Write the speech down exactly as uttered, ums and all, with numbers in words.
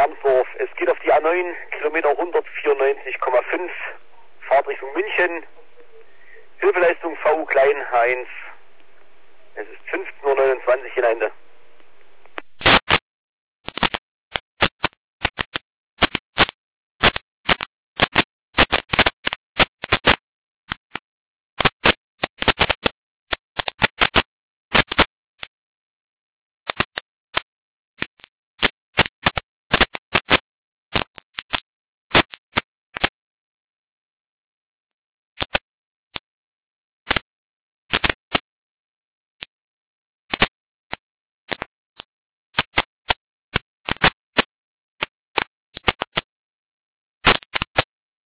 Harmsdorf. Es geht auf die A neun, Kilometer hundertvierundneunzig Komma fünf, Fahrt Richtung München. Hilfeleistung V klein eins. Es ist fünfzehn Uhr neunundzwanzig in Ende.